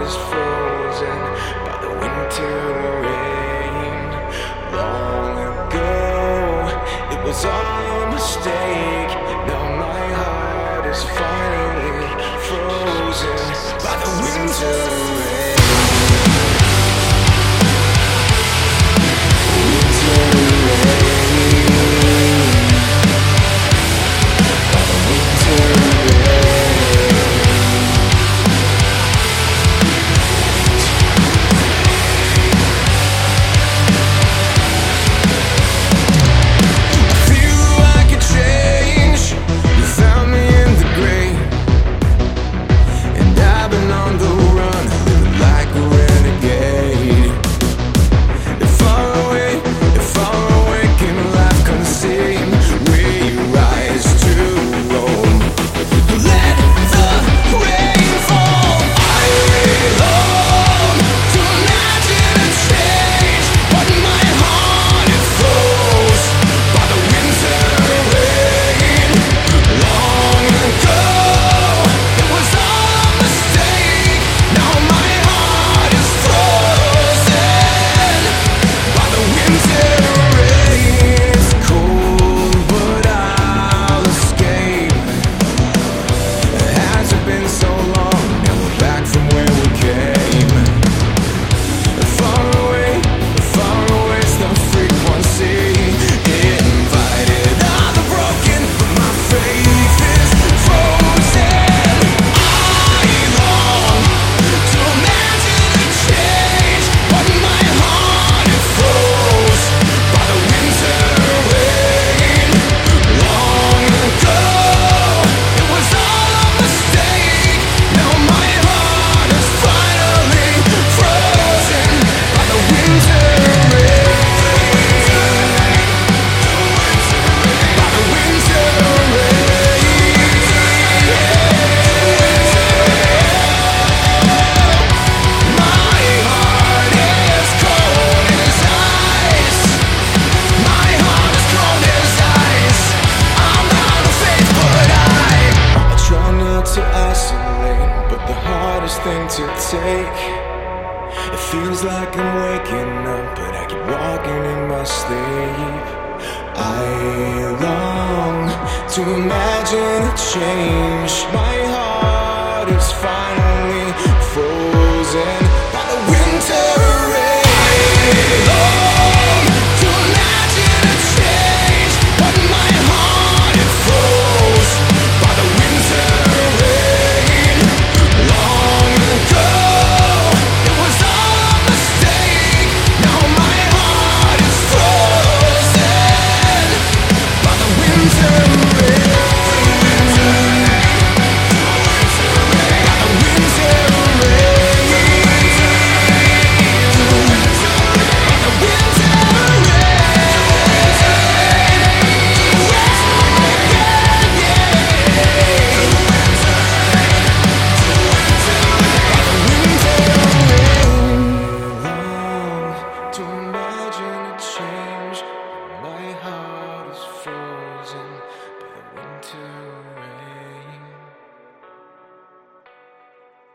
is frozen by the winter rain. Long ago, it was all a mistake. Now my heart is finally frozen by the winter rain. Thing to take. It feels like I'm waking up, but I keep walking in my sleep. I long to imagine a change. My heart is finally frozen.